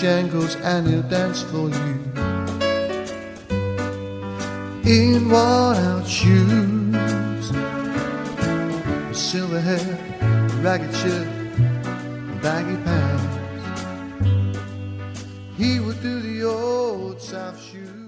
Bojangles and he'll dance for you in worn-out shoes, with silver hair, a ragged shirt, and baggy pants. He would do the old South shoes.